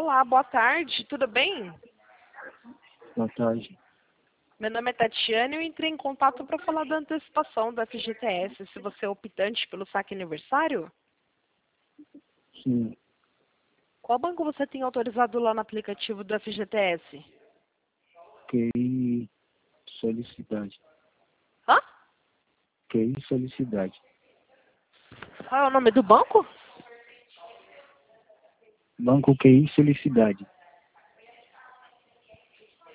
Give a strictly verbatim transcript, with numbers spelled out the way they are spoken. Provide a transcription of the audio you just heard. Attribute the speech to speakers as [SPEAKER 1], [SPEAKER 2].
[SPEAKER 1] Olá, boa tarde, tudo bem?
[SPEAKER 2] Boa tarde.
[SPEAKER 1] Meu nome é Tatiana e eu entrei em contato para falar da antecipação do F G T S. Se você é optante pelo saque aniversário,
[SPEAKER 2] Sim,
[SPEAKER 1] qual banco você tem autorizado lá no aplicativo do F G T S?
[SPEAKER 2] Q I Solicitade.
[SPEAKER 1] Hã?
[SPEAKER 2] Q I Solicitade.
[SPEAKER 1] Qual é o nome do banco?
[SPEAKER 2] Banco Q I Solicitade.